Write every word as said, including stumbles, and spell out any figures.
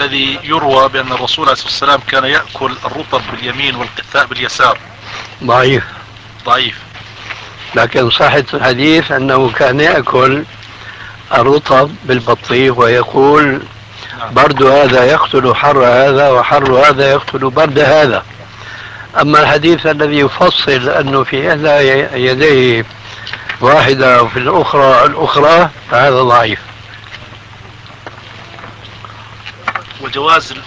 الذي يروى بأن الرسول عليه الصلاة والسلام كان يأكل الرطب باليمين والقثاء باليسار؟ ضعيف. ضعيف. لكن صحة الحديث أنه كان يأكل الرطب بالبطيخ ويقول نعم. برد هذا يقتل حر هذا وحر هذا يقتل برد هذا. أما الحديث الذي يفصل أنه في إحدى يديه واحدة وفي الأخرى الأخرى فهذا ضعيف. وجواز